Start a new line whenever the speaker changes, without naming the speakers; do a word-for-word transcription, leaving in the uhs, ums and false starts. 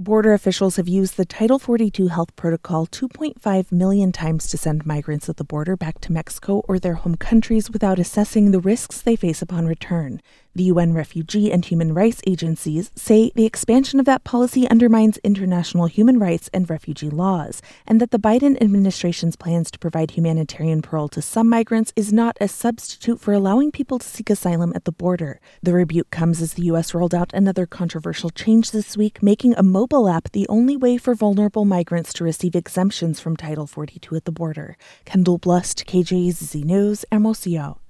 Border officials have used the Title forty-two health protocol two point five million times to send migrants at the border back to Mexico or their home countries without assessing the risks they face upon return. The U N refugee and human rights agencies say the expansion of that policy undermines international human rights and refugee laws, and that the Biden administration's plans to provide humanitarian parole to some migrants is not a substitute for allowing people to seek asylum at the border. The rebuke comes as the U S rolled out another controversial change this week, making a mobile app the only way for vulnerable migrants to receive exemptions from Title forty-two at the border. Kendall Blust, K J Z Z News, Hermosillo.